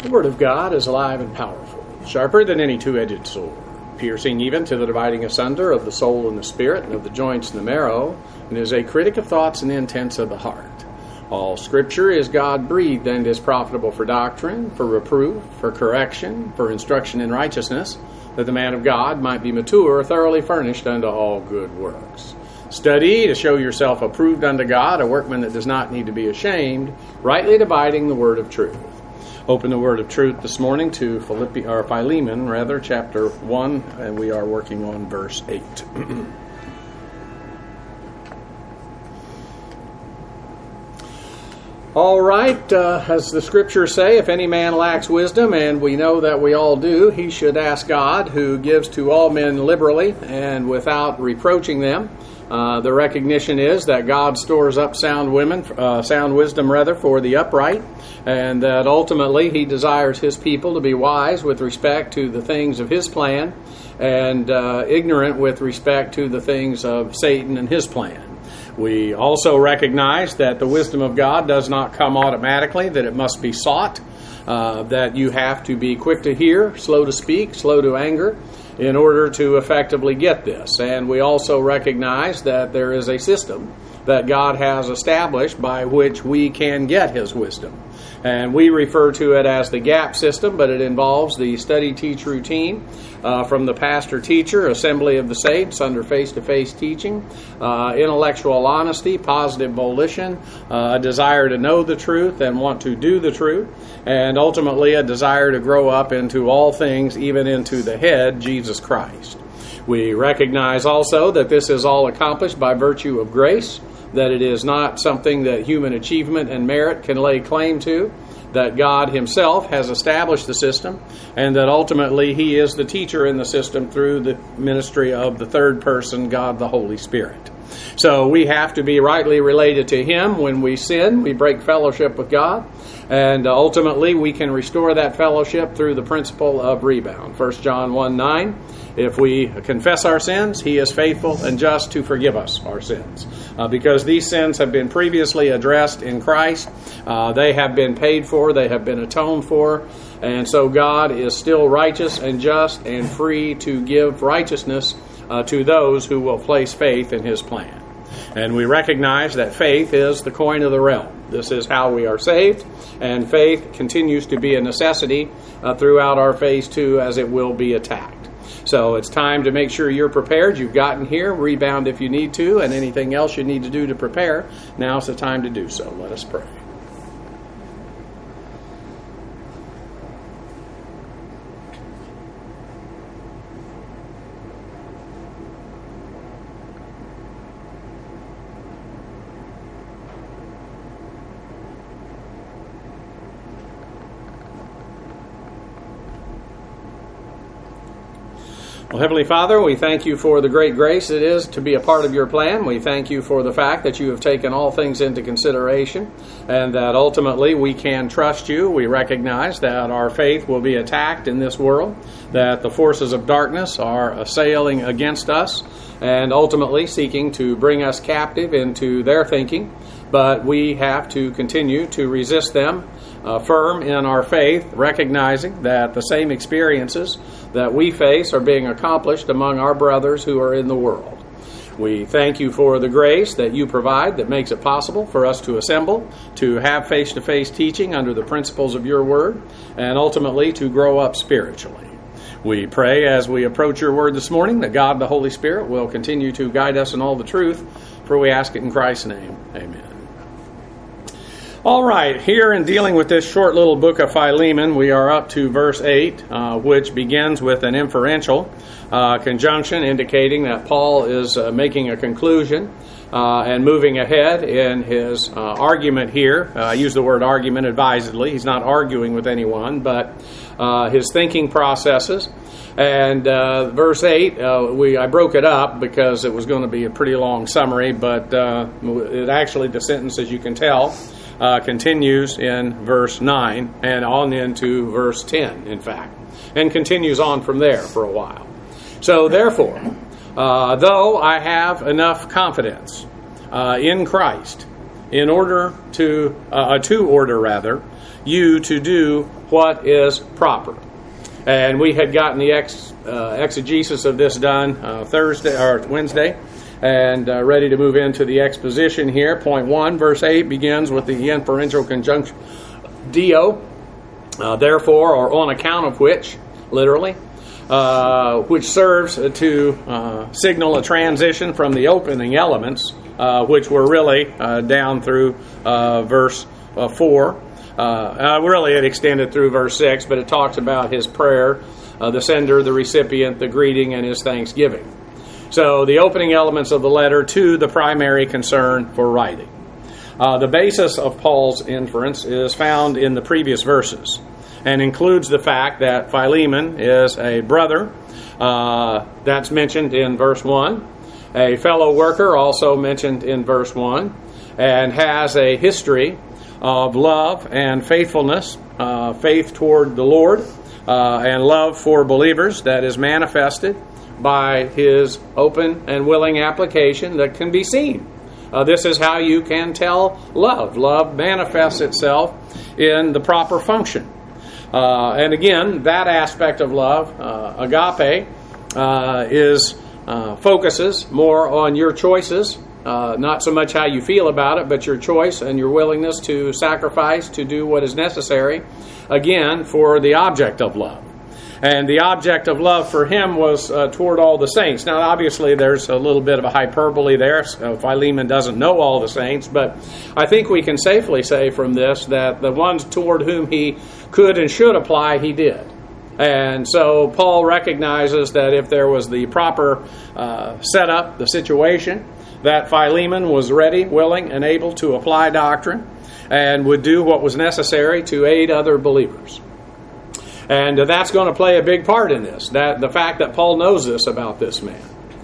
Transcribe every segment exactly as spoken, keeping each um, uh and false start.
The Word of God is alive and powerful, sharper than any two-edged sword, piercing even to the dividing asunder of the soul and the spirit, and of the joints and the marrow, and is a critic of thoughts and intents of the heart. All Scripture is God-breathed and is profitable for doctrine, for reproof, for correction, for instruction in righteousness, that the man of God might be mature, thoroughly furnished unto all good works. Study to show yourself approved unto God, a workman that does not need to be ashamed, rightly dividing the word of truth. Open the word of truth this morning to Philippi, or Philemon, rather, chapter one, and we are working on verse eight. All right, uh, as the Scriptures say, if any man lacks wisdom, and we know that we all do, he should ask God, who gives to all men liberally and without reproaching them. Uh, the recognition is that God stores up sound women, uh, sound wisdom rather, for the upright, and that ultimately He desires His people to be wise with respect to the things of His plan, and uh, ignorant with respect to the things of Satan and his plan. We also recognize that the wisdom of God does not come automatically, that it must be sought, uh, that you have to be quick to hear, slow to speak, slow to anger, in order to effectively get this. And we also recognize that there is a system that God has established by which we can get His wisdom. And we refer to it as the GAP system, but it involves the study-teach routine uh, from the pastor-teacher, assembly of the saints under face-to-face teaching, uh, intellectual honesty, positive volition, uh, a desire to know the truth and want to do the truth, and ultimately a desire to grow up into all things, even into the head, Jesus Christ. We recognize also that this is all accomplished by virtue of grace, that it is not something that human achievement and merit can lay claim to, that God Himself has established the system, and that ultimately He is the teacher in the system through the ministry of the third person, God the Holy Spirit. So we have to be rightly related to Him. When we sin, we break fellowship with God, and ultimately we can restore that fellowship through the principle of rebound. First John one nine, if we confess our sins, He is faithful and just to forgive us our sins. Uh, because these sins have been previously addressed in Christ, uh, they have been paid for, they have been atoned for, and so God is still righteous and just and free to give righteousness uh, to those who will place faith in His plan. And we recognize that faith is the coin of the realm. This is how we are saved, and faith continues to be a necessity uh, throughout our phase two as it will be attacked. So it's time to make sure you're prepared. You've gotten here. Rebound if you need to, and anything else you need to do to prepare. Now's the time to do so. Let us pray. Well, Heavenly Father, we thank You for the great grace it is to be a part of Your plan. We thank You for the fact that You have taken all things into consideration and that ultimately we can trust You. We recognize that our faith will be attacked in this world, that the forces of darkness are assailing against us and ultimately seeking to bring us captive into their thinking. But we have to continue to resist them, uh, firm in our faith, recognizing that the same experiences that we face are being accomplished among our brothers who are in the world. We thank You for the grace that You provide that makes it possible for us to assemble, to have face-to-face teaching under the principles of Your Word, and ultimately to grow up spiritually. We pray as we approach Your Word this morning that God the Holy Spirit will continue to guide us in all the truth, for we ask it in Christ's name. Amen. All right, here in dealing with this short little book of Philemon, we are up to verse eight, uh, which begins with an inferential uh, conjunction indicating that Paul is uh, making a conclusion uh, and moving ahead in his uh, argument here. Uh, I use the word argument advisedly. He's not arguing with anyone, but uh, his thinking processes. And uh, verse eight, uh, we I broke it up because it was going to be a pretty long summary, but uh, it actually, the sentence, as you can tell, Uh, continues in verse nine and on into verse ten, in fact, and continues on from there for a while. So therefore, uh, though I have enough confidence uh, in Christ in order to, uh, to order rather, you to do what is proper. And we had gotten the ex, uh, exegesis of this done uh, Thursday or Wednesday, and uh, ready to move into the exposition here. Point one, verse eight begins with the inferential conjunction dio, uh, therefore, or on account of which, literally, uh, which serves to uh, signal a transition from the opening elements, uh, which were really uh, down through uh, verse uh, four. Uh, really, it extended through verse six, but it talks about his prayer, uh, the sender, the recipient, the greeting, and his thanksgiving. So the opening elements of the letter to the primary concern for writing. Uh, the basis of Paul's inference is found in the previous verses and includes the fact that Philemon is a brother, uh, that's mentioned in verse one, a fellow worker also mentioned in verse one, and has a history of love and faithfulness, uh, faith toward the Lord, uh, and love for believers that is manifested by his open and willing application that can be seen. Uh, this is how you can tell love. Love manifests itself in the proper function. Uh, and again, that aspect of love, uh, agape, uh, is uh, focuses more on your choices. Uh, not so much how you feel about it, but your choice and your willingness to sacrifice, to do what is necessary, again, for the object of love. And the object of love for him was uh, toward all the saints. Now, obviously, there's a little bit of a hyperbole there. Uh, Philemon doesn't know all the saints, but I think we can safely say from this that the ones toward whom he could and should apply, he did. And so Paul recognizes that if there was the proper uh, setup, the situation, that Philemon was ready, willing, and able to apply doctrine and would do what was necessary to aid other believers. And uh, that's going to play a big part in this, that the fact that Paul knows this about this man.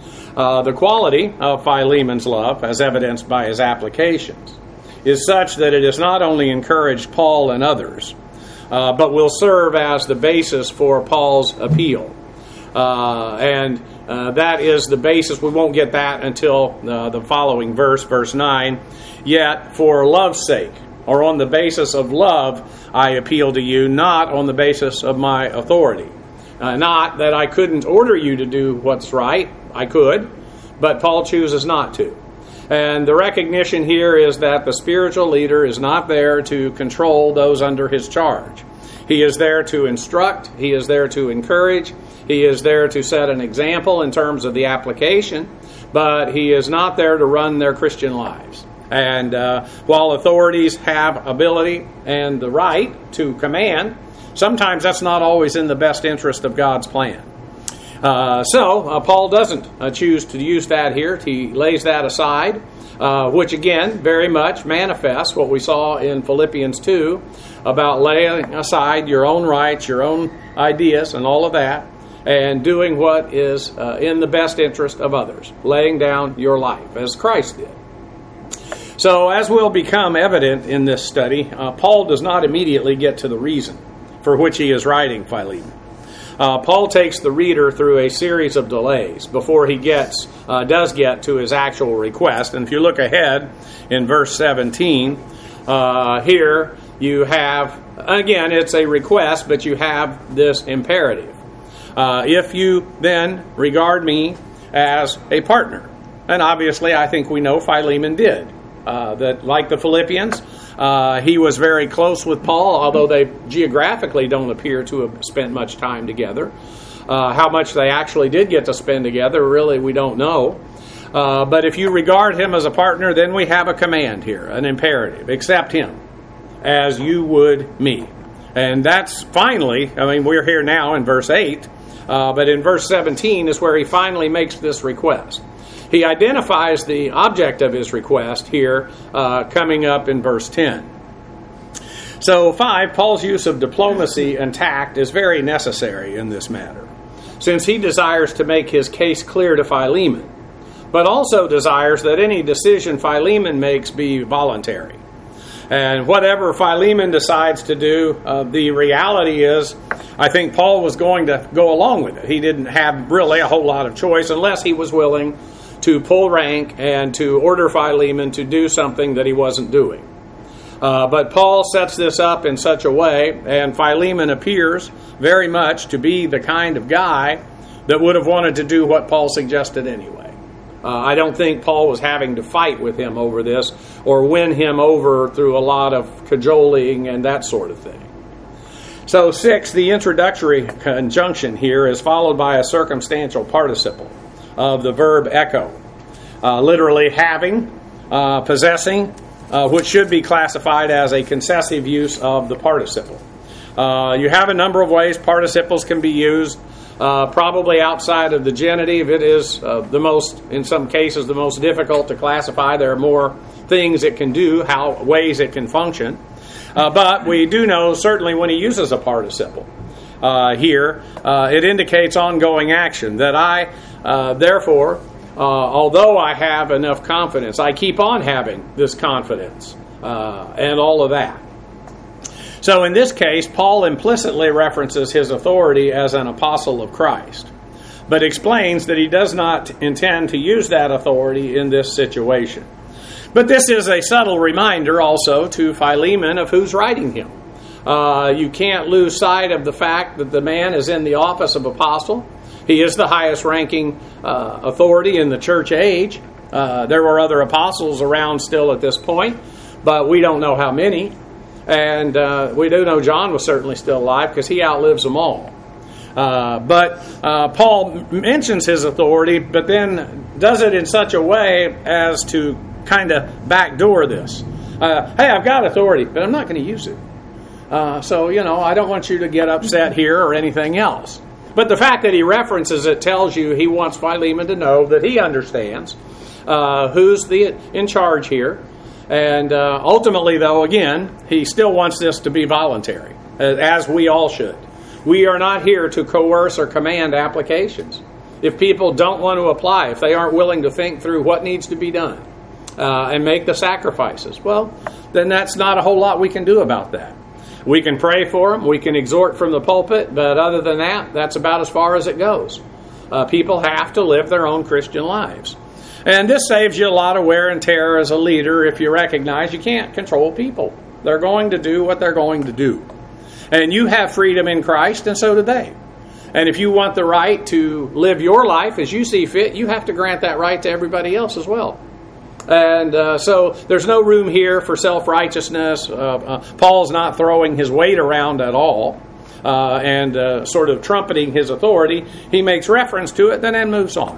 Uh, the quality of Philemon's love, as evidenced by his applications, is such that it has not only encouraged Paul and others, uh, but will serve as the basis for Paul's appeal. Uh, and uh, that is the basis. We won't get that until uh, the following verse, verse nine. Yet, for love's sake, or on the basis of love, I appeal to you, not on the basis of my authority. Uh, not that I couldn't order you to do what's right. I could, but Paul chooses not to. And the recognition here is that the spiritual leader is not there to control those under his charge. He is there to instruct. He is there to encourage. He is there to set an example in terms of the application, but he is not there to run their Christian lives. And uh, while authorities have ability and the right to command, sometimes that's not always in the best interest of God's plan. Uh, so, uh, Paul doesn't uh, choose to use that here. He lays that aside, uh, which again very much manifests what we saw in Philippians two about laying aside your own rights, your own ideas, and all of that, and doing what is uh, in the best interest of others, laying down your life, as Christ did. So, as will become evident in this study, uh, Paul does not immediately get to the reason for which he is writing Philemon. Uh, Paul takes the reader through a series of delays before he gets uh, does get to his actual request. And if you look ahead in verse seventeen, uh, here you have, again, it's a request, but you have this imperative. Uh, if you then regard me as a partner, and obviously I think we know Philemon did. Uh, that, like the Philippians, uh, he was very close with Paul, although they geographically don't appear to have spent much time together. Uh, how much they actually did get to spend together, really, we don't know. Uh, but if you regard him as a partner, then we have a command here, an imperative. Accept him as you would me. And that's finally, I mean, we're here now in verse eight, uh, but in verse seventeen is where he finally makes this request. He identifies the object of his request here, uh, coming up in verse ten. So, five, Paul's use of diplomacy and tact is very necessary in this matter, since he desires to make his case clear to Philemon, but also desires that any decision Philemon makes be voluntary. And whatever Philemon decides to do, uh, the reality is, I think Paul was going to go along with it. He didn't have really a whole lot of choice unless he was willing to pull rank and to order Philemon to do something that he wasn't doing. Uh, but Paul sets this up in such a way, and Philemon appears very much to be the kind of guy that would have wanted to do what Paul suggested anyway. Uh, I don't think Paul was having to fight with him over this or win him over through a lot of cajoling and that sort of thing. So six, the introductory conjunction here is followed by a circumstantial participle of the verb echo, uh, literally having, uh, possessing, Uh, which should be classified as a concessive use of the participle. Uh, you have a number of ways participles can be used. Uh, probably outside of the genitive, it is uh, the most, in some cases, the most difficult to classify. There are more things it can do, how ways it can function. Uh, but we do know, certainly when he uses a participle uh, here, uh, it indicates ongoing action, that I, uh, therefore, Uh, although I have enough confidence, I keep on having this confidence uh, and all of that. So in this case, Paul implicitly references his authority as an apostle of Christ, but explains that he does not intend to use that authority in this situation. But this is a subtle reminder also to Philemon of who's writing him. Uh, you can't lose sight of the fact that the man is in the office of apostle. He is the highest ranking uh, authority in the church age. Uh, there were other apostles around still at this point, but we don't know how many. And uh, we do know John was certainly still alive because he outlives them all. Uh, but uh, Paul mentions his authority, but then does it in such a way as to kind of backdoor this. Uh, hey, I've got authority, but I'm not going to use it. Uh, so, you know, I don't want you to get upset here or anything else. But the fact that he references it tells you he wants Philemon to know that he understands uh, who's the in charge here. And uh, ultimately, though, again, he still wants this to be voluntary, as we all should. We are not here to coerce or command applications. If people don't want to apply, if they aren't willing to think through what needs to be done uh, and make the sacrifices, well, then that's not a whole lot we can do about that. We can pray for them, we can exhort from the pulpit, but other than that, that's about as far as it goes. Uh, people have to live their own Christian lives. And this saves you a lot of wear and tear as a leader if you recognize you can't control people. They're going to do what they're going to do. And you have freedom in Christ, and so do they. And if you want the right to live your life as you see fit, you have to grant that right to everybody else as well. And uh, so there's no room here for self-righteousness. Uh, uh, Paul's not throwing his weight around at all uh, and uh, sort of trumpeting his authority. He makes reference to it, then then moves on.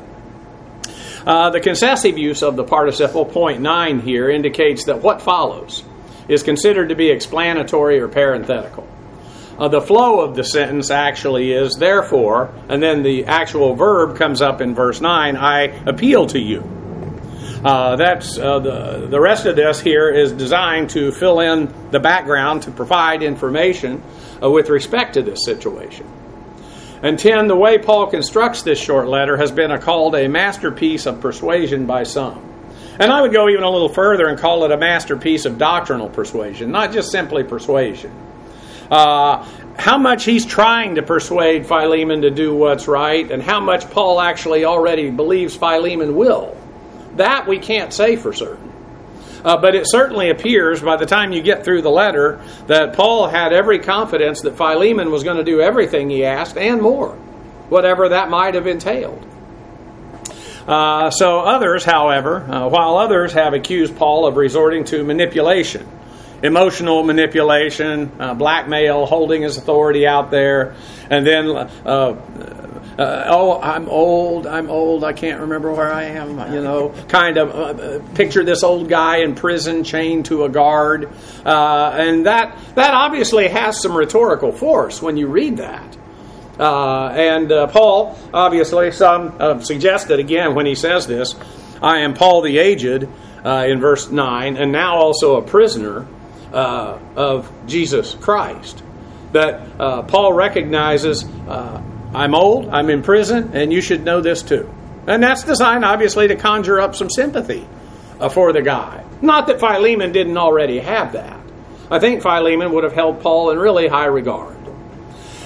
Uh, the concessive use of the participle, point nine here, indicates that what follows is considered to be explanatory or parenthetical. Uh, the flow of the sentence actually is, therefore, and then the actual verb comes up in verse nine, I appeal to you. Uh, that's uh, the the rest of this here is designed to fill in the background to provide information uh, with respect to this situation. And ten, the way Paul constructs this short letter has been a, called a masterpiece of persuasion by some. And I would go even a little further and call it a masterpiece of doctrinal persuasion, not just simply persuasion. Uh, how much he's trying to persuade Philemon to do what's right, and how much Paul actually already believes Philemon will, that we can't say for certain. Uh, but it certainly appears by the time you get through the letter that Paul had every confidence that Philemon was going to do everything he asked and more, whatever that might have entailed. Uh, so others, however, uh, while others have accused Paul of resorting to manipulation, emotional manipulation, uh, blackmail, holding his authority out there, and then uh, Uh, oh, I'm old, I'm old, I can't remember where I am, you know, kind of uh, picture this old guy in prison chained to a guard. Uh, and that that obviously has some rhetorical force when you read that. Uh, and uh, Paul, obviously, some uh, suggested again when he says this, I am Paul the aged, uh, in verse nine, and now also a prisoner uh, of Jesus Christ. That uh, Paul recognizes uh, I'm old, I'm in prison, and you should know this too. And that's designed, obviously, to conjure up some sympathy uh, for the guy. Not that Philemon didn't already have that. I think Philemon would have held Paul in really high regard.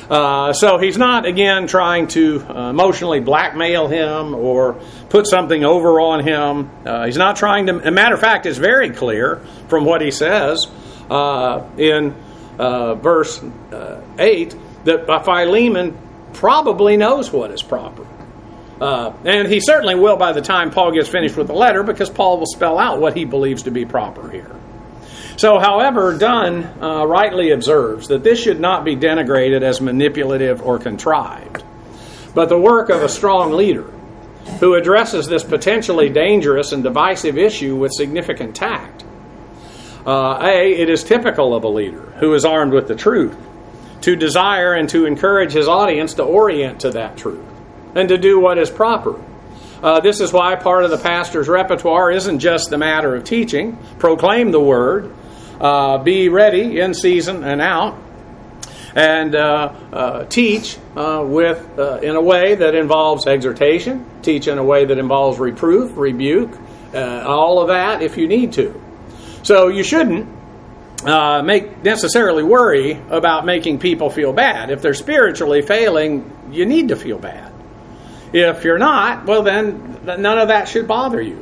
Uh, so he's not, again, trying to uh, emotionally blackmail him or put something over on him. Uh, he's not trying to... A matter of fact, it's very clear from what he says uh, in uh, verse uh, eight that Philemon probably knows what is proper. Uh, and he certainly will by the time Paul gets finished with the letter, because Paul will spell out what he believes to be proper here. So, however, Dunn uh, rightly observes that this should not be denigrated as manipulative or contrived, but the work of a strong leader who addresses this potentially dangerous and divisive issue with significant tact. Uh, A, it is typical of a leader who is armed with the truth to desire and to encourage his audience to orient to that truth and to do what is proper. Uh, this is why part of the pastor's repertoire isn't just the matter of teaching. Proclaim the word. Uh, be ready in season and out. And uh, uh, teach uh, with uh, in a way that involves exhortation. Teach in a way that involves reproof, rebuke, uh, all of that if you need to. So you shouldn't uh, make necessarily worry about making people feel bad. If they're spiritually failing, you need to feel bad. If you're not, well then none of that should bother you.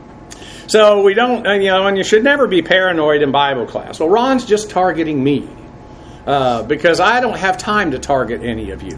So we don't, you know, and you should never be paranoid in Bible class. Well, Ron's just targeting me uh, because I don't have time to target any of you.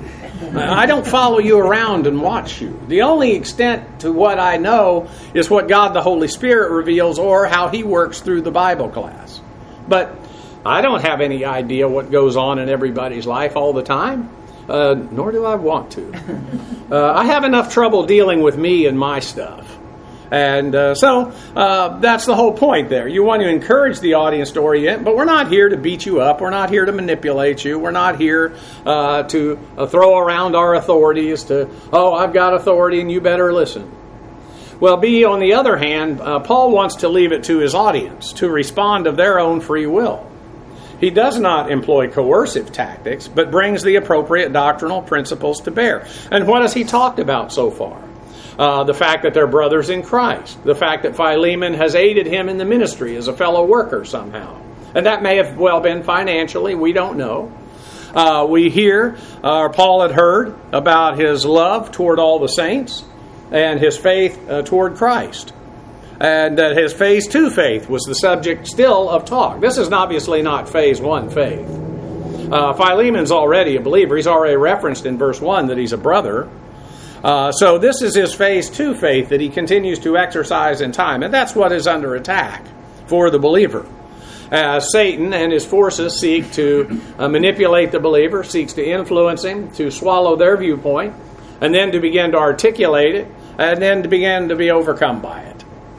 I don't follow you around and watch you. The only extent to what I know is what God the Holy Spirit reveals or how He works through the Bible class. But I don't have any idea what goes on in everybody's life all the time. Uh, nor do I want to. Uh, I have enough trouble dealing with me and my stuff. And uh, so uh, that's the whole point there. You want to encourage the audience to orient, but we're not here to beat you up. We're not here to manipulate you. We're not here uh, to uh, throw around our authorities to, oh, I've got authority and you better listen. Well, B, on the other hand, uh, Paul wants to leave it to his audience to respond of their own free will. He does not employ coercive tactics, but brings the appropriate doctrinal principles to bear. And what has he talked about so far? Uh, the fact that they're brothers in Christ. The fact that Philemon has aided him in the ministry as a fellow worker somehow. And that may have well been financially, we don't know. Uh, we hear, uh, Paul had heard about his love toward all the saints and his faith uh, toward Christ. And that his phase two faith was the subject still of talk. This is obviously not phase one faith. Uh, Philemon's already a believer. He's already referenced in verse one that he's a brother. Uh, so this is his phase two faith that he continues to exercise in time. And that's what is under attack for the believer. As Satan and his forces seek to uh, manipulate the believer, seeks to influence him, to swallow their viewpoint, and then to begin to articulate it, and then to begin to be overcome by it.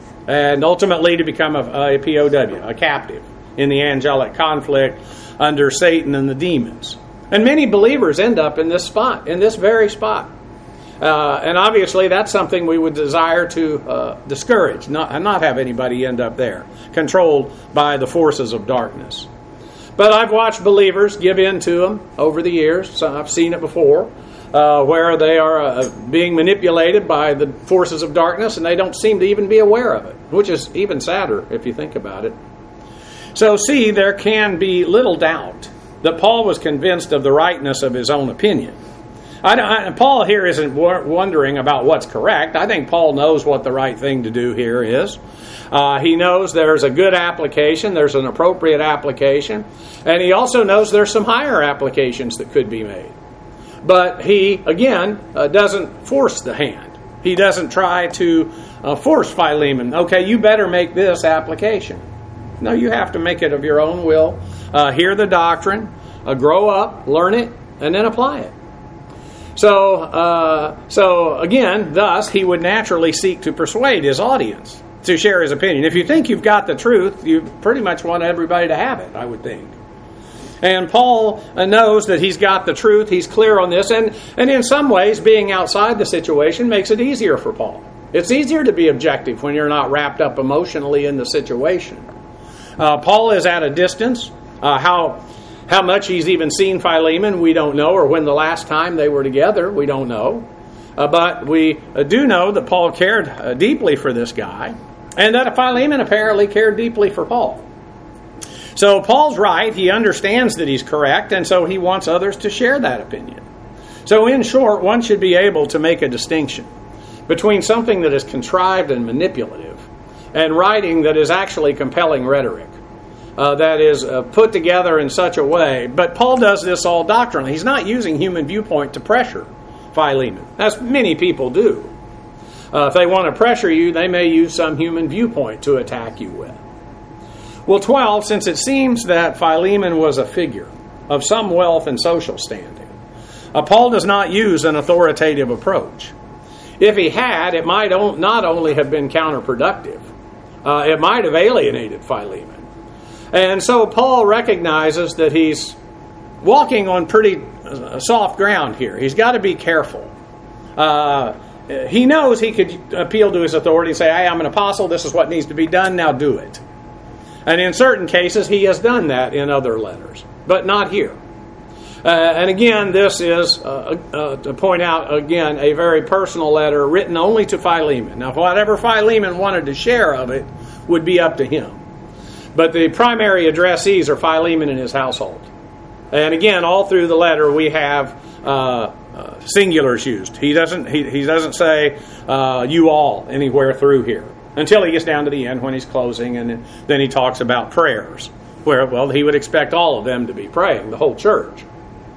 And ultimately to become a, a P O W, a captive in the angelic conflict under Satan and the demons. And many believers end up in this spot, in this very spot. Uh, and obviously that's something we would desire to uh, discourage, not, and not have anybody end up there, controlled by the forces of darkness. But I've watched believers give in to them over the years. So I've seen it before. Uh, where they are uh, being manipulated by the forces of darkness and they don't seem to even be aware of it, which is even sadder if you think about it. So see, there can be little doubt that Paul was convinced of the rightness of his own opinion. I don't, I, Paul here isn't w- wondering about what's correct. I think Paul knows what the right thing to do here is. Uh, he knows there's a good application, there's an appropriate application, and he also knows there's some higher applications that could be made. But he, again, uh, doesn't force the hand. He doesn't try to uh, force Philemon, okay, you better make this application. No, you have to make it of your own will. Uh, hear the doctrine, uh, grow up, learn it, and then apply it. So, uh, so again, thus, he would naturally seek to persuade his audience to share his opinion. If you think you've got the truth, you pretty much want everybody to have it, I would think. And Paul knows that he's got the truth. He's clear on this. And, and in some ways, being outside the situation makes it easier for Paul. It's easier to be objective when you're not wrapped up emotionally in the situation. Uh, Paul is at a distance. Uh, how, how much he's even seen Philemon, we don't know. Or when the last time they were together, we don't know. Uh, but we uh, do know that Paul cared uh, deeply for this guy. And that Philemon apparently cared deeply for Paul. So Paul's right. He understands that he's correct, and so he wants others to share that opinion. So in short, one should be able to make a distinction between something that is contrived and manipulative and writing that is actually compelling rhetoric, uh, that is uh, put together in such a way. But Paul does this all doctrinally. He's not using human viewpoint to pressure Philemon, as many people do. Uh, if they want to pressure you, they may use some human viewpoint to attack you with. Well, twelve, since it seems that Philemon was a figure of some wealth and social standing, uh, Paul does not use an authoritative approach. If he had, it might on, not only have been counterproductive, uh, it might have alienated Philemon. And so Paul recognizes that he's walking on pretty uh, soft ground here. He's got to be careful. Uh, he knows he could appeal to his authority and say, hey, I'm an apostle, this is what needs to be done, now do it. And in certain cases, he has done that in other letters, but not here. Uh, and again, this is, uh, uh, to point out again, a very personal letter written only to Philemon. Now, whatever Philemon wanted to share of it would be up to him. But the primary addressees are Philemon and his household. And again, all through the letter, we have uh, uh, singulars used. He doesn't, he, he doesn't say uh, you all anywhere through here, until he gets down to the end when he's closing, and then he talks about prayers, where, well, he would expect all of them to be praying, the whole church.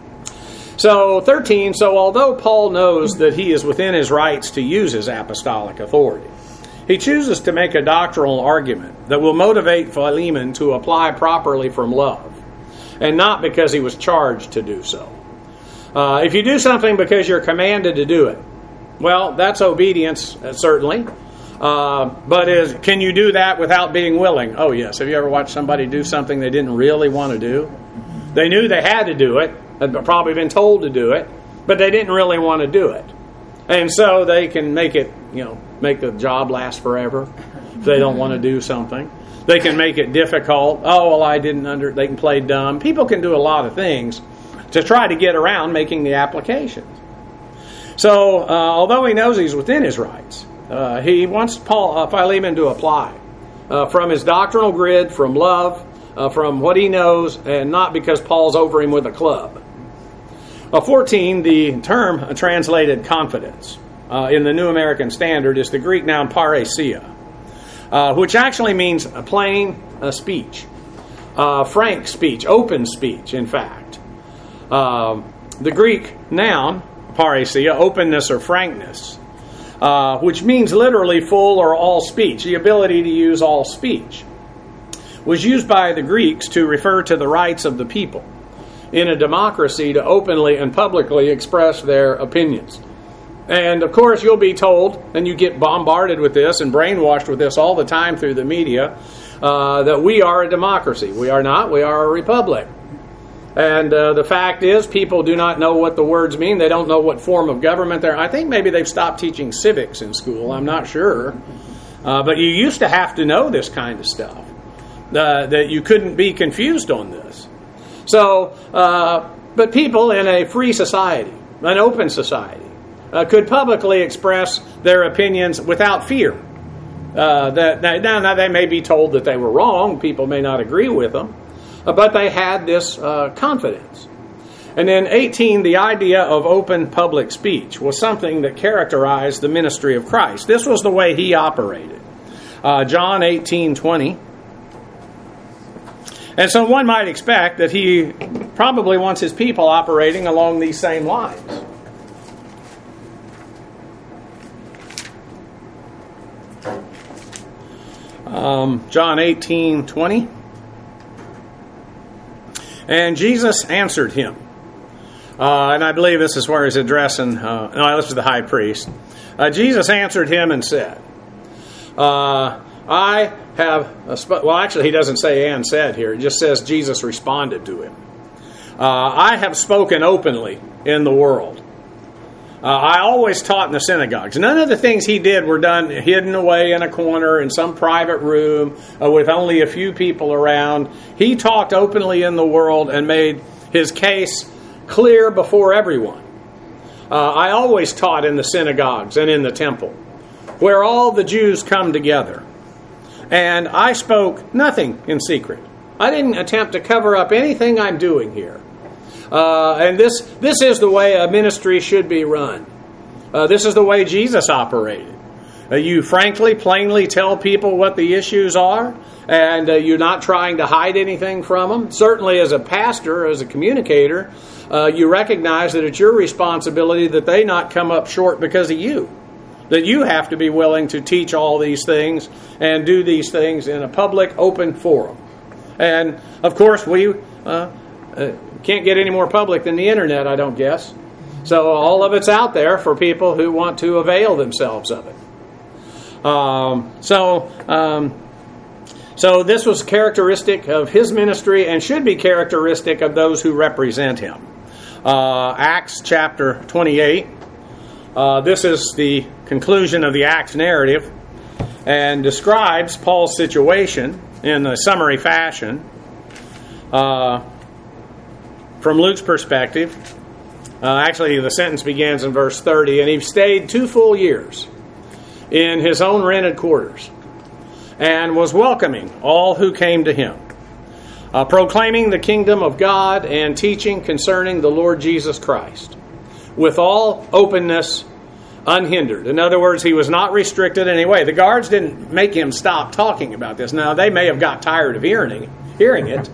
So, thirteen, so although Paul knows that he is within his rights to use his apostolic authority, he chooses to make a doctrinal argument that will motivate Philemon to apply properly from love, and not because he was charged to do so. Uh, if you do something because you're commanded to do it, well, that's obedience, uh, certainly. Uh, but is can you do that without being willing? Oh, yes. Have you ever watched somebody do something they didn't really want to do? They knew they had to do it, had probably been told to do it, but they didn't really want to do it. And so they can make it, you know, make the job last forever if they don't want to do something. They can make it difficult. Oh, well, I didn't under, they can play dumb. People can do a lot of things to try to get around making the applications. So, uh, although he knows he's within his rights, Uh, he wants Paul, uh, Philemon to apply uh, from his doctrinal grid, from love, uh, from what he knows, and not because Paul's over him with a club. Uh, fourteen, the term uh, translated confidence uh, in the New American Standard is the Greek noun parrhesia, uh, which actually means a plain uh, speech, uh, frank speech, open speech, in fact. Uh, the Greek noun, parrhesia, openness or frankness, Uh, which means literally full or all speech, the ability to use all speech, was used by the Greeks to refer to the rights of the people in a democracy to openly and publicly express their opinions. And of course, you'll be told, and you get bombarded with this and brainwashed with this all the time through the media, uh, that we are a democracy. We are not. We are a republic. And uh, the fact is, people do not know what the words mean. They don't know what form of government they're. I think maybe they've stopped teaching civics in school. I'm not sure. Uh, but you used to have to know this kind of stuff, uh, that you couldn't be confused on this. So, uh, but people in a free society, an open society, uh, could publicly express their opinions without fear. Uh, that now, now they may be told that they were wrong. People may not agree with them. But they had this uh, confidence. And then eighteen, the idea of open public speech was something that characterized the ministry of Christ. This was the way he operated. Uh, John eighteen twenty. And so one might expect that he probably wants his people operating along these same lines. Um, John eighteen twenty. And Jesus answered him. Uh, and I believe this is where he's addressing, uh, no, this is the high priest. Uh, Jesus answered him and said, uh, I have, a sp- well, actually he doesn't say and said here. It just says Jesus responded to him. Uh, I have spoken openly in the world. Uh, I always taught in the synagogues. None of the things he did were done hidden away in a corner in some private room uh, with only a few people around. He talked openly in the world and made his case clear before everyone. Uh, I always taught in the synagogues and in the temple, where all the Jews come together. And I spoke nothing in secret I didn't attempt to cover up anything I'm doing here. Uh, and this this is the way a ministry should be run. Uh, this is the way Jesus operated. Uh, you frankly, plainly tell people what the issues are, and uh, you're not trying to hide anything from them. Certainly as a pastor, as a communicator, uh, you recognize that it's your responsibility that they not come up short because of you. That you have to be willing to teach all these things and do these things in a public, open forum. And, of course, we uh, uh, can't get any more public than the internet, I don't guess. So all of it's out there for people who want to avail themselves of it. Um, so, um, so this was characteristic of his ministry and should be characteristic of those who represent him. Uh, Acts chapter twenty-eight. Uh, this is the conclusion of the Acts narrative and describes Paul's situation in a summary fashion. Uh, from Luke's perspective, uh, actually the sentence begins in verse thirty, and he stayed two full years in his own rented quarters and was welcoming all who came to him, uh, proclaiming the kingdom of God and teaching concerning the Lord Jesus Christ with all openness, unhindered. In other words, he was not restricted in any way. The guards didn't make him stop talking about this. Now, they may have got tired of hearing, hearing it.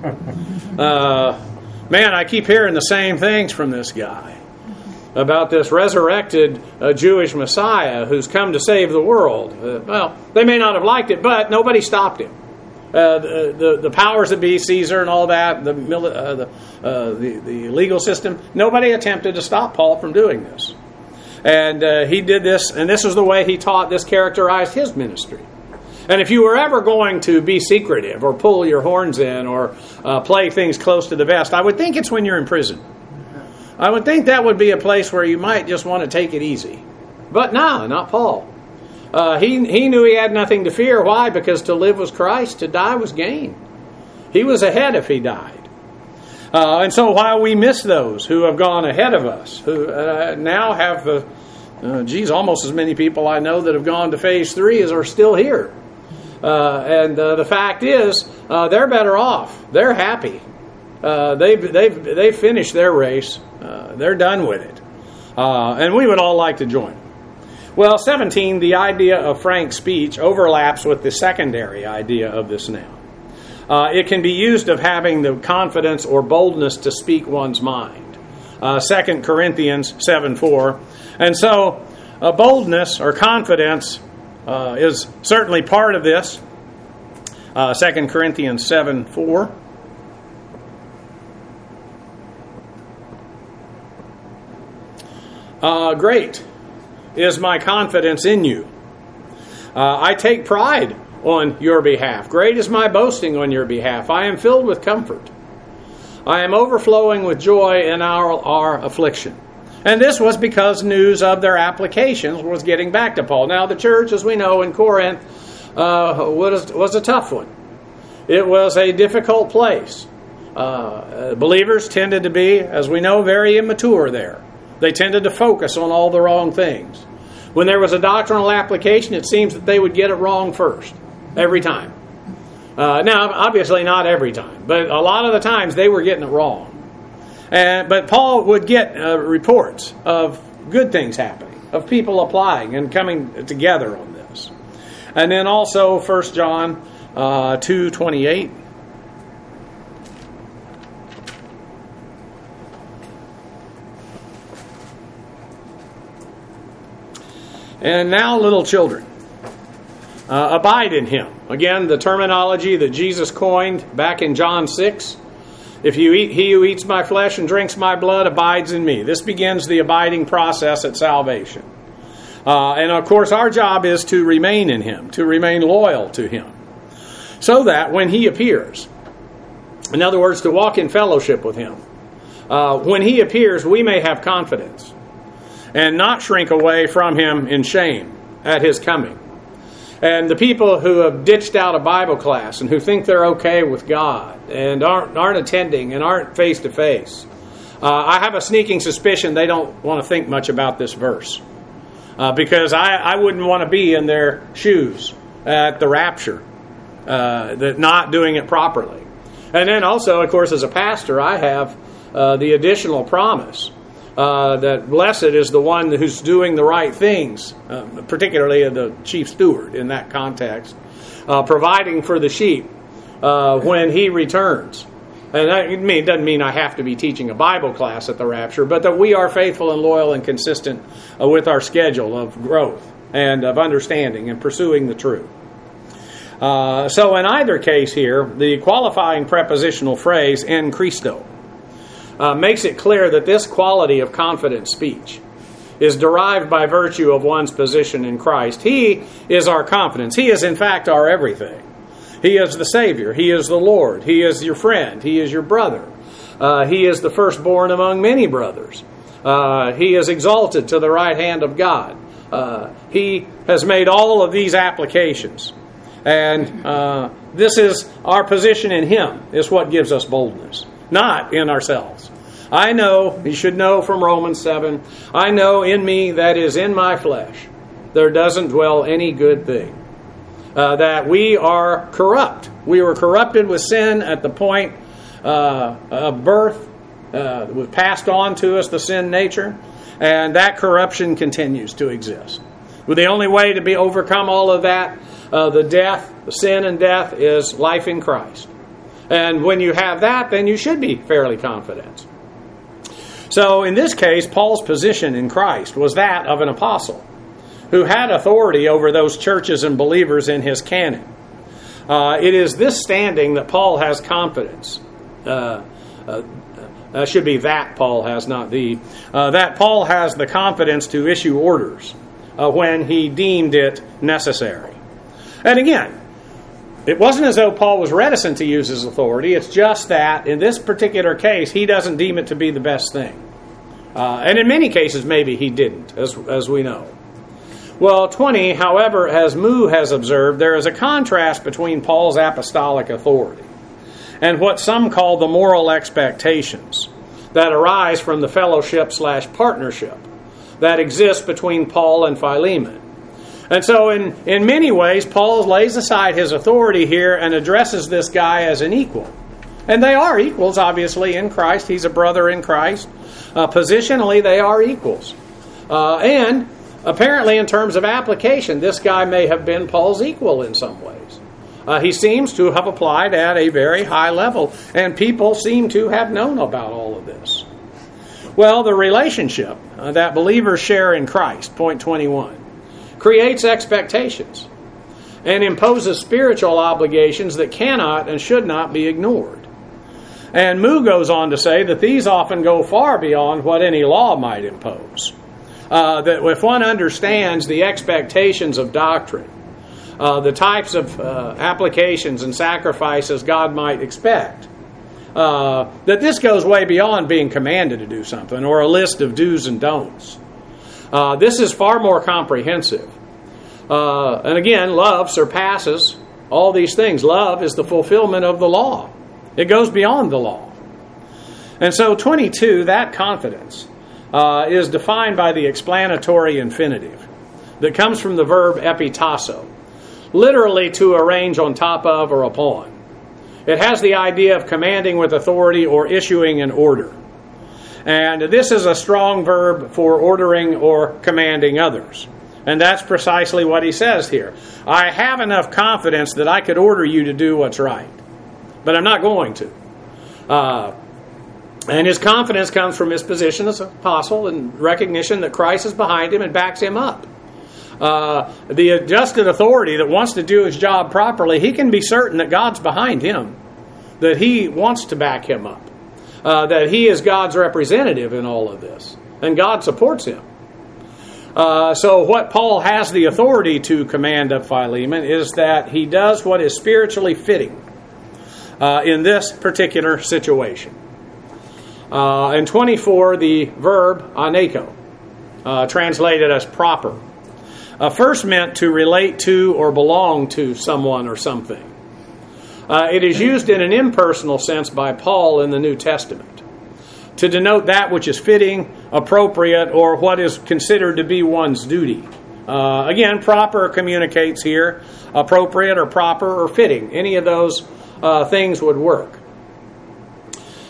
Uh, man, I keep hearing the same things from this guy about this resurrected uh, Jewish Messiah who's come to save the world. Uh, well, they may not have liked it, but nobody stopped him. Uh, the, the the powers that be, Caesar and all that, the, uh, the, uh, the the legal system, nobody attempted to stop Paul from doing this. And uh, he did this, and this is the way he taught. This characterized his ministry. And if you were ever going to be secretive or pull your horns in or uh, play things close to the vest, I would think it's when you're in prison. I would think that would be a place where you might just want to take it easy. But no, not Paul. Uh, he, he knew he had nothing to fear. Why? Because to live was Christ, to die was gain. He was ahead if he died. Uh, and so while we miss those who have gone ahead of us, who uh, now have, uh, uh, geez, almost as many people I know that have gone to phase three as are still here. Uh, and uh, the fact is, uh, they're better off. They're happy. Uh, they've, they've, they've finished their race. Uh, they're done with it. Uh, and we would all like to join. Well, seventeen, the idea of frank speech overlaps with the secondary idea of this noun. Uh, it can be used of having the confidence or boldness to speak one's mind. Uh, Second Corinthians seven four. And so, uh, boldness or confidence uh, is certainly part of this. Uh, Second Corinthians seven four. Uh, great is my confidence in you. Uh, I take pride on your behalf. Great is my boasting on your behalf. I am filled with comfort. I am overflowing with joy in our, our affliction. And this was because news of their applications was getting back to Paul. Now, the church, as we know, in Corinth uh, was, was a tough one. It was a difficult place. Uh, believers tended to be, as we know, very immature there. They tended to focus on all the wrong things. When there was a doctrinal application, it seems that they would get it wrong first, every time. Uh, now, obviously not every time, but a lot of the times they were getting it wrong. And, but Paul would get uh, reports of good things happening, of people applying and coming together on this. And then also First John uh, two twenty-eight. And now, little children, uh, abide in him. Again, the terminology that Jesus coined back in John six. If you eat, he who eats my flesh and drinks my blood abides in me. This begins the abiding process at salvation. Uh, and of course, our job is to remain in him, to remain loyal to him, so that when he appears, in other words, to walk in fellowship with him, uh, when he appears, we may have confidence and not shrink away from him in shame at his coming. And the people who have ditched out a Bible class and who think they're okay with God and aren't, aren't attending and aren't face-to-face, uh, I have a sneaking suspicion they don't want to think much about this verse. Uh, because I, I wouldn't want to be in their shoes at the rapture, uh, that not doing it properly. And then also, of course, as a pastor, I have uh, the additional promise uh, that blessed is the one who's doing the right things, uh, particularly the chief steward in that context, uh, providing for the sheep uh, when he returns. And that, I mean, it doesn't mean I have to be teaching a Bible class at the rapture, but that we are faithful and loyal and consistent uh, with our schedule of growth and of understanding and pursuing the truth. Uh, so in either case here, the qualifying prepositional phrase, en Christo, uh, makes it clear that this quality of confident speech is derived by virtue of one's position in Christ. He is our confidence. He is, in fact, our everything. He is the Savior. He is the Lord. He is your friend. He is your brother. Uh, he is the firstborn among many brothers. Uh, he is exalted to the right hand of God. Uh, he has made all of these applications. And uh, this is our position in Him, is what gives us boldness, not in ourselves. I know, you should know from Romans seven, I know in me, that is in my flesh, there doesn't dwell any good thing. Uh, that we are corrupt. We were corrupted with sin at the point uh, of birth. Uh, it was passed on to us, the sin nature. And that corruption continues to exist. Well, the only way to be overcome all of that, uh, the death, the sin and death, is life in Christ. And when you have that, then you should be fairly confident. So in this case, Paul's position in Christ was that of an apostle who had authority over those churches and believers in his canon. Uh, it is this standing that Paul has confidence. Uh, uh, uh, should be that Paul has, not the. Uh, that Paul has the confidence to issue orders uh, when he deemed it necessary. And again, it wasn't as though Paul was reticent to use his authority. It's just that in this particular case, he doesn't deem it to be the best thing. Uh, and in many cases, maybe he didn't, as, as we know. Well, twenty, however, as Moo has observed, there is a contrast between Paul's apostolic authority and what some call the moral expectations that arise from the fellowship slash partnership that exists between Paul and Philemon. And so in, in many ways, Paul lays aside his authority here and addresses this guy as an equal. And they are equals, obviously, in Christ. He's a brother in Christ. Uh, positionally, they are equals. Uh, and apparently, in terms of application, this guy may have been Paul's equal in some ways. Uh, he seems to have applied at a very high level, and people seem to have known about all of this. Well, the relationship uh, that believers share in Christ, point twenty-one, creates expectations and imposes spiritual obligations that cannot and should not be ignored. And Moo goes on to say that these often go far beyond what any law might impose. Uh, that if one understands the expectations of doctrine, uh, the types of uh, applications and sacrifices God might expect, uh, that this goes way beyond being commanded to do something or a list of do's and don'ts. Uh, this is far more comprehensive. Uh, and again, love surpasses all these things. Love is the fulfillment of the law. It goes beyond the law. And so twenty-two, that confidence Uh, is defined by the explanatory infinitive that comes from the verb epitasso, literally to arrange on top of or upon. It has the idea of commanding with authority or issuing an order. And this is a strong verb for ordering or commanding others. And that's precisely what he says here. I have enough confidence that I could order you to do what's right, but I'm not going to. Uh, And his confidence comes from his position as an apostle and recognition that Christ is behind him and backs him up. Uh, the adjusted authority that wants to do his job properly, he can be certain that God's behind him, that he wants to back him up, uh, that he is God's representative in all of this, and God supports him. Uh, so what Paul has the authority to command of Philemon is that he does what is spiritually fitting uh, in this particular situation. Uh, and twenty-four, the verb aneko, uh, translated as proper, uh, first meant to relate to or belong to someone or something. Uh, it is used in an impersonal sense by Paul in the New Testament to denote that which is fitting, appropriate, or what is considered to be one's duty. Uh, again, proper communicates here, appropriate or proper or fitting. Any of those uh, things would work.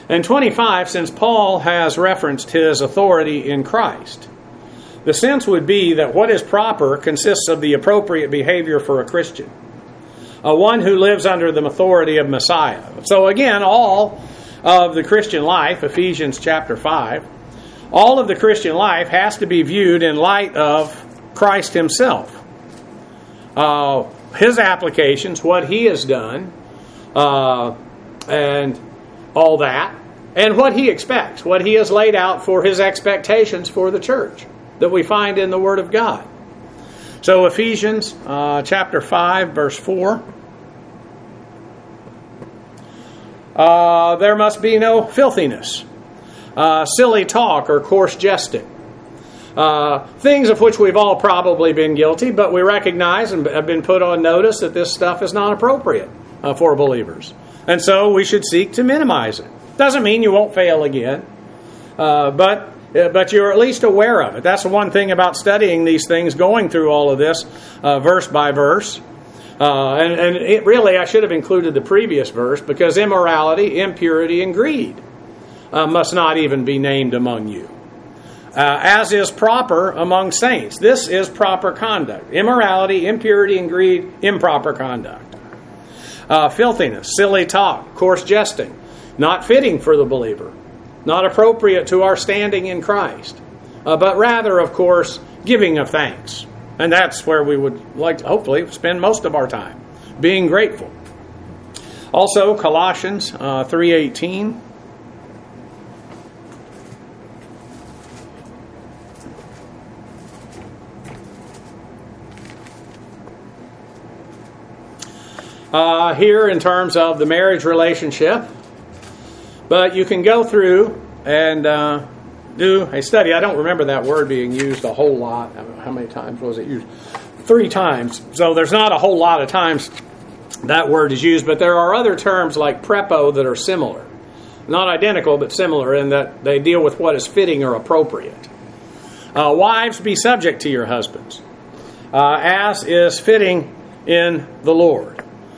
And twenty-five, since Paul has referenced his authority in Christ, the sense would be that what is proper consists of the appropriate behavior for a Christian, a one who lives under the authority of Messiah. So again, all of the Christian life, Ephesians chapter five, all of the Christian life has to be viewed in light of Christ himself. Uh, his applications, what he has done, uh, and all that, and what he expects, what he has laid out for his expectations for the church that we find in the Word of God. So Ephesians uh, chapter five, verse four. Uh, there must be no filthiness, uh, silly talk, or coarse jesting. Uh, things of which we've all probably been guilty, but we recognize and have been put on notice that this stuff is not appropriate uh, for believers. And so we should seek to minimize it. Doesn't mean you won't fail again, uh, but uh, but you're at least aware of it. That's the one thing about studying these things, going through all of this uh, verse by verse. Uh, and and it really, I should have included the previous verse, because immorality, impurity, and greed uh, must not even be named among you. Uh, as is proper among saints. This is proper conduct. Immorality, impurity, and greed, improper conduct. Uh, filthiness, silly talk, coarse jesting, not fitting for the believer, not appropriate to our standing in Christ, uh, but rather, of course, giving of thanks. And that's where we would like to hopefully spend most of our time, being grateful. Also, Colossians uh, three eighteen. Uh, here in terms of the marriage relationship. But you can go through and uh, do a study. I don't remember that word being used a whole lot. How many times was it used? Three times. So there's not a whole lot of times that word is used, but there are other terms like prepo that are similar. Not identical, but similar in that they deal with what is fitting or appropriate. Uh, wives, be subject to your husbands, uh, as is fitting in the Lord.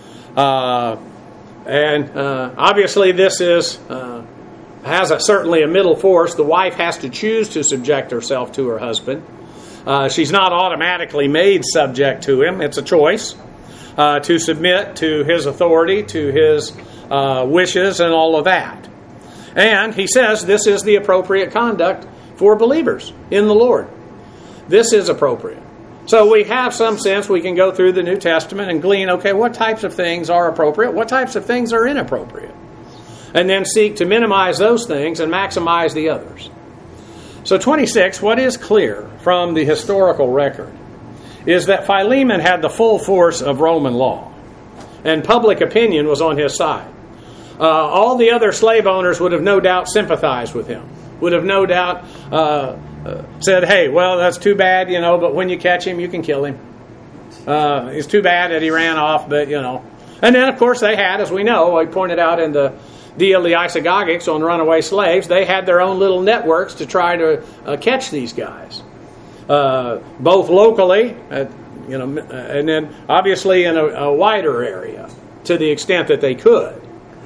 Uh, and uh, obviously this is uh, has a, certainly a middle force. The wife has to choose to subject herself to her husband. Uh, she's not automatically made subject to him. It's a choice uh, to submit to his authority, to his uh, wishes, and all of that. And he says this is the appropriate conduct for believers in the Lord. This is appropriate. So we have some sense we can go through the New Testament and glean, okay, what types of things are appropriate, what types of things are inappropriate, and then seek to minimize those things and maximize the others. So twenty-six, what is clear from the historical record is that Philemon had the full force of Roman law, and public opinion was on his side. Uh, all the other slave owners would have no doubt sympathized with him, would have no doubt uh, uh, said, hey, well, that's too bad, you know, but when you catch him, you can kill him. Uh, it's too bad that he ran off, but, you know. And then, of course, they had, as we know, I pointed out in the deal the Isagogics on runaway slaves, they had their own little networks to try to uh, catch these guys, uh, both locally, uh, you know, and then obviously in a, a wider area to the extent that they could.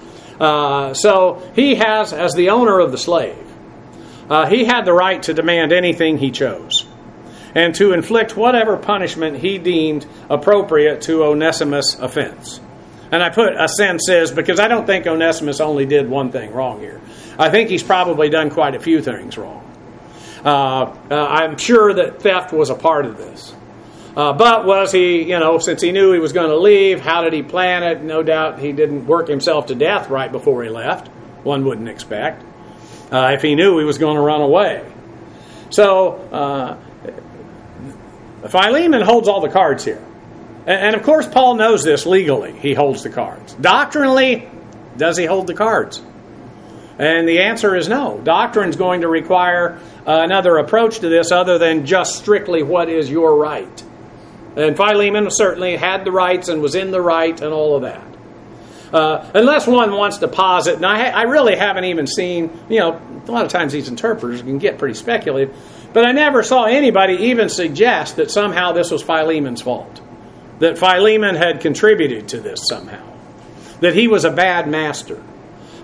Uh, so he has, as the owner of the slave, uh, he had the right to demand anything he chose and to inflict whatever punishment he deemed appropriate to Onesimus' offense. And I put offenses because I don't think Onesimus only did one thing wrong here. I think he's probably done quite a few things wrong. Uh, uh, I'm sure that theft was a part of this. Uh, but was he, you know, since he knew he was going to leave, how did he plan it? No doubt he didn't work himself to death right before he left. One wouldn't expect. Uh, if he knew he was going to run away. So, uh, Philemon holds all the cards here. And, and of course, Paul knows this legally. He holds the cards. Doctrinally, does he hold the cards? And the answer is no. Doctrine is going to require uh, another approach to this other than just strictly what is your right. And Philemon certainly had the rights and was in the right and all of that. Uh, unless one wants to posit, and I, I really haven't even seen, you know, a lot of times these interpreters can get pretty speculative, but I never saw anybody even suggest that somehow this was Philemon's fault. That Philemon had contributed to this somehow. That he was a bad master.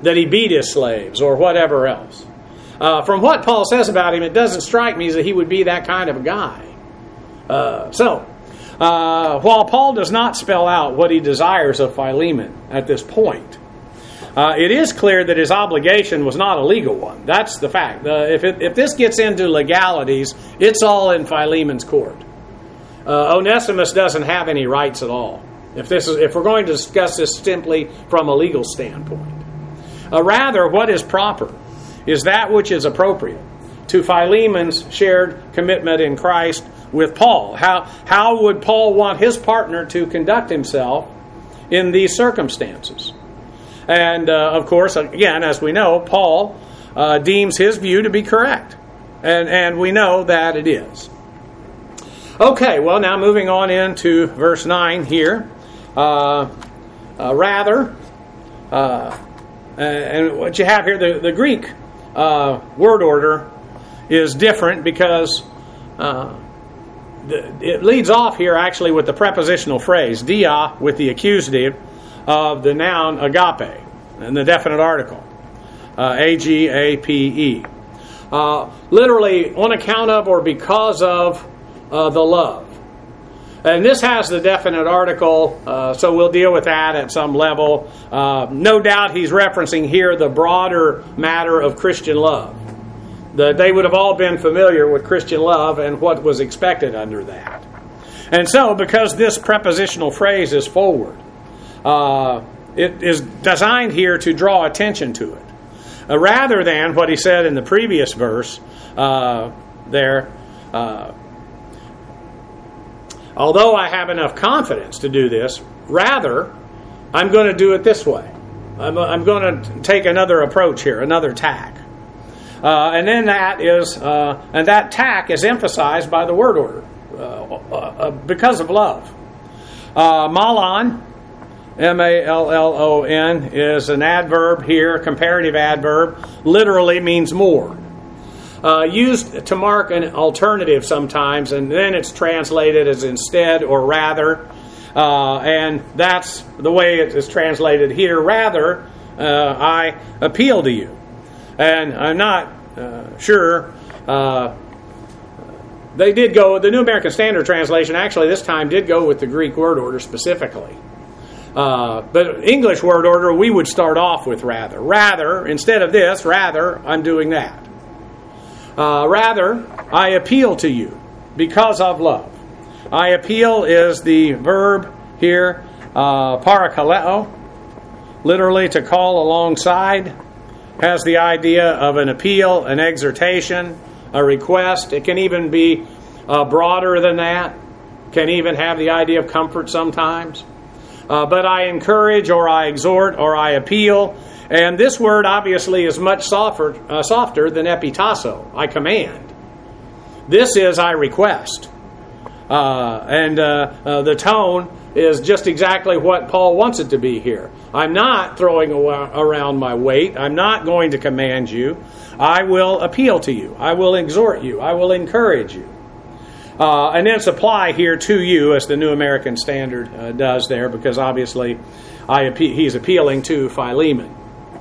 that he beat his slaves or whatever else. Uh, from what Paul says about him, it doesn't strike me as that he would be that kind of a guy. Uh, so, uh, while Paul does not spell out what he desires of Philemon at this point, uh, it is clear that his obligation was not a legal one. That's the fact. Uh, if, it, if this gets into legalities, it's all in Philemon's court. Uh, Onesimus doesn't have any rights at all. If this is, if we're going to discuss this simply from a legal standpoint, uh, rather, what is proper is that which is appropriate to Philemon's shared commitment in Christ with Paul. How how would Paul want his partner to conduct himself in these circumstances? And uh, of course, again, as we know, Paul uh, deems his view to be correct, and and we know that it is. Okay, well, now moving on into verse nine here. Uh, uh, rather, uh, and what you have here, the, the Greek uh, word order is different because uh, the, it leads off here actually with the prepositional phrase, dia, with the accusative of the noun agape, and the definite article, uh, A G A P E. Uh, literally, on account of or because of uh, the love. And this has the definite article, uh, so we'll deal with that at some level. Uh, no doubt he's referencing here the broader matter of Christian love. The, they would have all been familiar with Christian love and what was expected under that. And so, because this prepositional phrase is forward, uh, it is designed here to draw attention to it. Uh, rather than what he said in the previous verse uh, there, uh, although I have enough confidence to do this, rather, I'm going to do it this way. I'm, I'm going to take another approach here, another tack. Uh, and then that is, uh, and that tack is emphasized by the word order, uh, uh, because of love. Uh, Malon, M A L L O N, is an adverb here, comparative adverb, literally means more. Uh, used to mark an alternative sometimes, and then it's translated as instead or rather, uh, and that's the way it is translated here. Rather, uh, I appeal to you. And I'm not uh, sure. Uh, they did go, the New American Standard Translation actually this time did go with the Greek word order specifically. Uh, but English word order, we would start off with rather. Rather, instead of this, rather, I'm doing that. Uh, rather, I appeal to you because of love. I appeal is the verb here, uh, parakaleo, literally to call alongside, has the idea of an appeal, an exhortation, a request. It can even be uh, broader than that, can even have the idea of comfort sometimes. Uh, but I encourage or I exhort or I appeal. And this word obviously is much softer, uh, softer than epitasso, I command. This is I request. Uh, and uh, uh, the tone is just exactly what Paul wants it to be here. I'm not throwing around my weight. I'm not going to command you. I will appeal to you. I will exhort you. I will encourage you. Uh, and then supply here to you, as the New American Standard uh, does there, because obviously I appe- he's appealing to Philemon.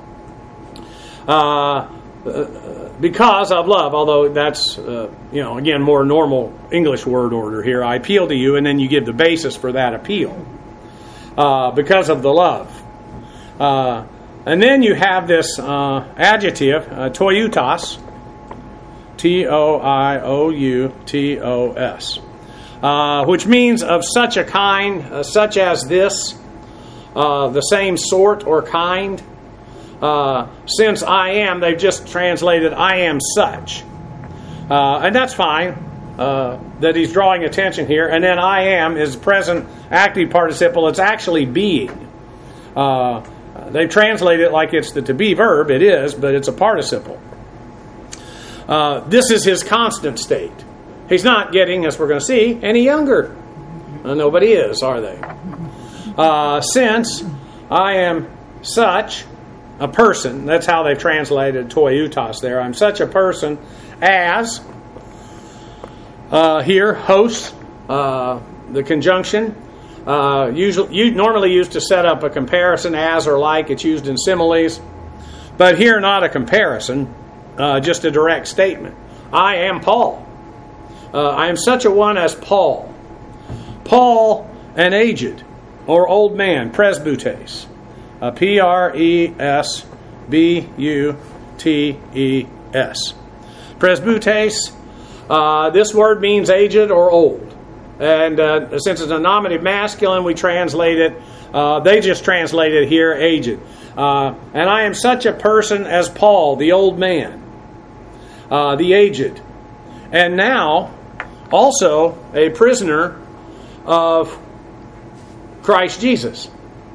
Uh, because of love, although that's, uh, you know, again, more normal English word order here. I appeal to you, and then you give the basis for that appeal. Uh, because of the love. Uh, and then you have this uh, adjective, uh, toiutos, T O I O U T O S, uh, which means of such a kind, uh, such as this, uh, the same sort or kind. Uh, since I am, they've just translated I am such. Uh, and that's fine, uh, that he's drawing attention here. And then I am is present active participle. It's actually being. Uh, they've translated it like it's the to be verb. It is, but it's a participle. Uh, this is his constant state. He's not getting, as we're going to see, any younger. Uh, nobody is, are they? Uh, since I am such a person, that's how they've translated toiutos there. I'm such a person as, uh, here, host, uh, the conjunction, uh, usually, you, normally used to set up a comparison as or like. It's used in similes. But here, not a comparison, uh, just a direct statement. I am Paul. Uh, I am such a one as Paul. Paul, an aged, or old man, presbutes. Uh, P R E S B U T E S. Presbutes, uh, this word means aged or old. And uh, since it's a nominative masculine, we translate it, uh, they just translate it here, aged. Uh, and I am such a person as Paul, the old man, uh, the aged. And now, also a prisoner of Christ Jesus.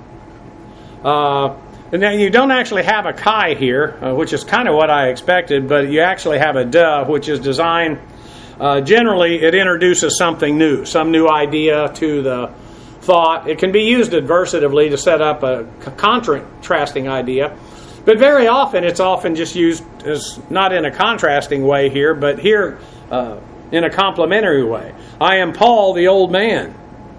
Uh, and then you don't actually have a chi here, uh, which is kind of what I expected, but you actually have a duh, which is designed, uh, generally it introduces something new, some new idea to the thought. It can be used adversatively to set up a contrasting idea, but very often it's often just used as not in a contrasting way here, but here uh, in a complementary way. I am Paul, the old man,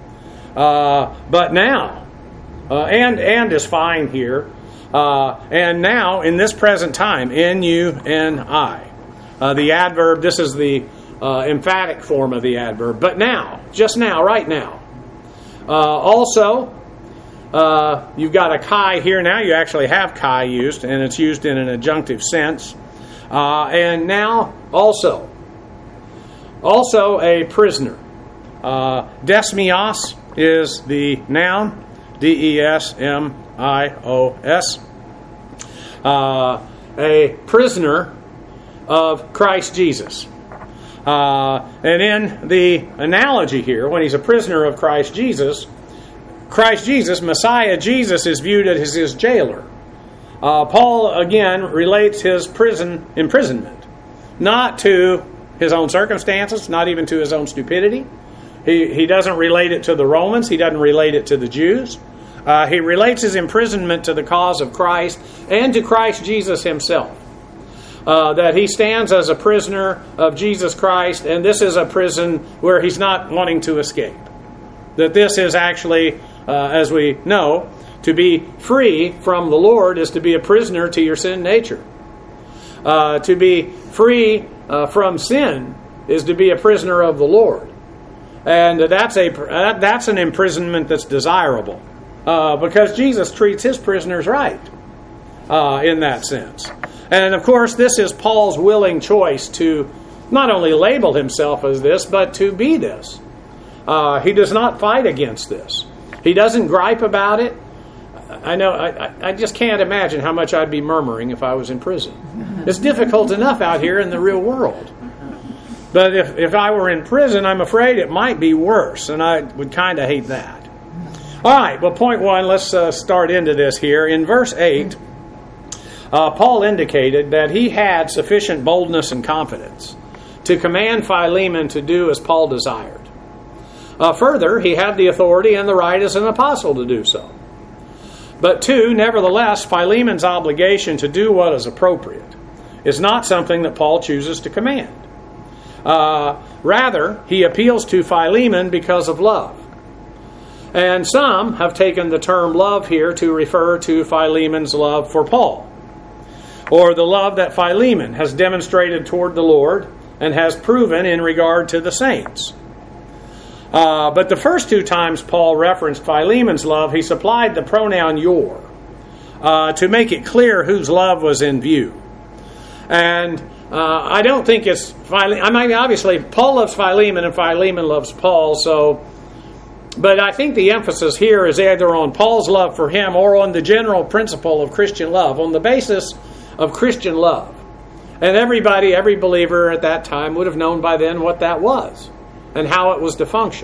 uh, but now, uh, and and is fine here, uh, and now in this present time, N U N I. Uh, the adverb, this is the uh, emphatic form of the adverb, but now, just now, right now. Uh, also, uh, you've got a chi here now. You actually have chi used, and it's used in an adjunctive sense. Uh, and now, also, also a prisoner. Uh, desmios is the noun, D E S M I O S. Uh, a prisoner of Christ Jesus. Uh, and in the analogy here, when he's a prisoner of Christ Jesus, Christ Jesus, Messiah Jesus, is viewed as his jailer. Uh, Paul, again, relates his prison imprisonment, not to his own circumstances, not even to his own stupidity. He, he doesn't relate it to the Romans. He doesn't relate it to the Jews. Uh, he relates his imprisonment to the cause of Christ and to Christ Jesus himself. Uh, that he stands as a prisoner of Jesus Christ, and this is a prison where he's not wanting to escape. That this is actually, uh, as we know, to be free from the Lord is to be a prisoner to your sin nature. Uh, to be free uh, from sin is to be a prisoner of the Lord. And that's a that's an imprisonment that's desirable. Uh, because Jesus treats his prisoners right uh, in that sense. And of course, this is Paul's willing choice to not only label himself as this, but to be this. Uh, he does not fight against this. He doesn't gripe about it. I know, I, I just can't imagine how much I'd be murmuring if I was in prison. It's difficult enough out here in the real world. But if, if I were in prison, I'm afraid it might be worse, and I would kind of hate that. All right, well, point one, let's uh, start into this here. In verse eight, Uh, Paul indicated that he had sufficient boldness and confidence to command Philemon to do as Paul desired. Uh, further, he had the authority and the right as an apostle to do so. But two, nevertheless, Philemon's obligation to do what is appropriate is not something that Paul chooses to command. Uh, rather, he appeals to Philemon because of love. And some have taken the term love here to refer to Philemon's love for Paul, or the love that Philemon has demonstrated toward the Lord and has proven in regard to the saints. Uh, but the first two times Paul referenced Philemon's love, he supplied the pronoun your uh, to make it clear whose love was in view. And uh, I don't think it's Philemon. I mean, obviously, Paul loves Philemon and Philemon loves Paul, so. But I think the emphasis here is either on Paul's love for him or on the general principle of Christian love, on the basis of Christian love. And everybody, every believer at that time would have known by then what that was and how it was to function.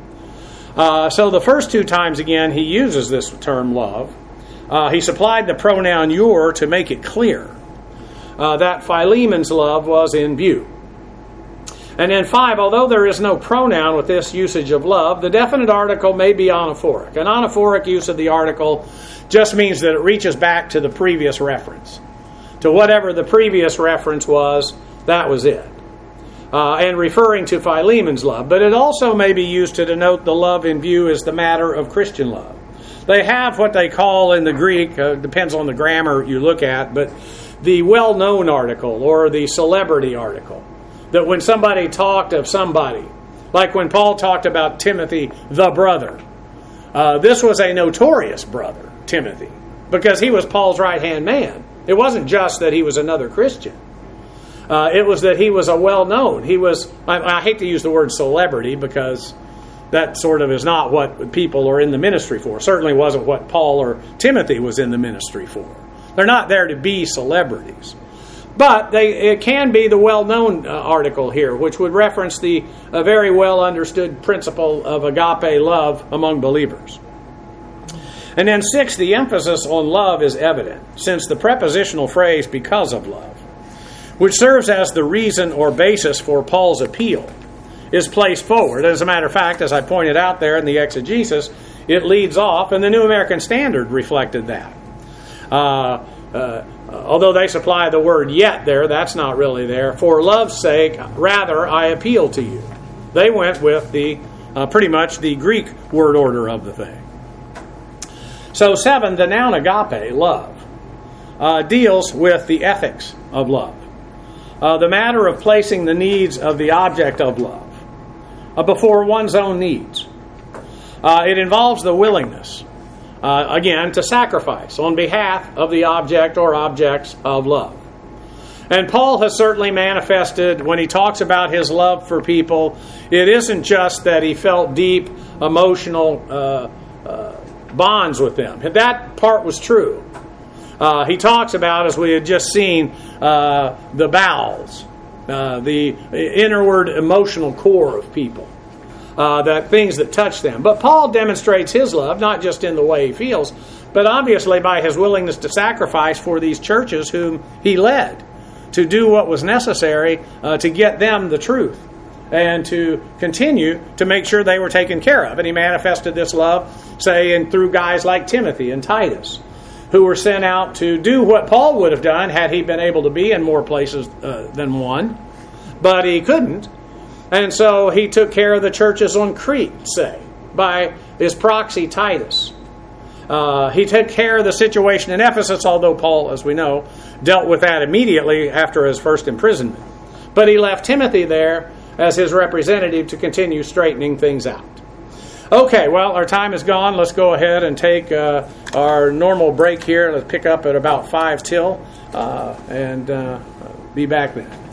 Uh, so the first two times, again, he uses this term love. Uh, he supplied the pronoun your to make it clear uh, that Philemon's love was in view. And then five, although there is no pronoun with this usage of love, the definite article may be anaphoric. An anaphoric use of the article just means that it reaches back to the previous reference. To whatever the previous reference was, that was it. Uh, and referring to Philemon's love. But it also may be used to denote the love in view as the matter of Christian love. they have what they call in the Greek, uh, depends on the grammar you look at, but the well-known article or the celebrity article. That when somebody talked of somebody, like when Paul talked about Timothy, the brother, uh, this was a notorious brother, Timothy, because he was Paul's right-hand man. It wasn't just that he was another Christian. Uh, it was that he was a well-known. He was, I, I hate to use the word celebrity because that sort of is not what people are in the ministry for. Certainly wasn't what Paul or Timothy was in the ministry for. They're not there to be celebrities. But they, it can be the well-known uh, article here, which would reference the uh, very well-understood principle of agape love among believers. And then six, the emphasis on love is evident, since the prepositional phrase, because of love, which serves as the reason or basis for Paul's appeal, is placed forward. As a matter of fact, as I pointed out there in the exegesis, it leads off, and the New American Standard reflected that. Uh, uh, although they supply the word yet there, that's not really there. For love's sake, rather, I appeal to you. They went with the uh, pretty much the Greek word order of the thing. So seven, the noun agape, love, uh, deals with the ethics of love. Uh, the matter of placing the needs of the object of love uh, before one's own needs. Uh, it involves the willingness, uh, again, to sacrifice on behalf of the object or objects of love. And Paul has certainly manifested, when he talks about his love for people, it isn't just that he felt deep emotional uh, uh, bonds with them. That part was true. Uh, he talks about, as we had just seen, uh, the bowels, uh, the inward emotional core of people, uh, that things that touch them. But Paul demonstrates his love, not just in the way he feels, but obviously by his willingness to sacrifice for these churches whom he led, to do what was necessary uh, to get them the truth and to continue to make sure they were taken care of. And he manifested this love, say, and through guys like Timothy and Titus, who were sent out to do what Paul would have done had he been able to be in more places uh, than one. But he couldn't. And so he took care of the churches on Crete, say, by his proxy Titus. Uh, he took care of the situation in Ephesus, although Paul, as we know, dealt with that immediately after his first imprisonment. But he left Timothy there as his representative to continue straightening things out. Okay, well, our time is gone. Let's go ahead and take uh, our normal break here. Let's pick up at about five till uh, and uh, be back then.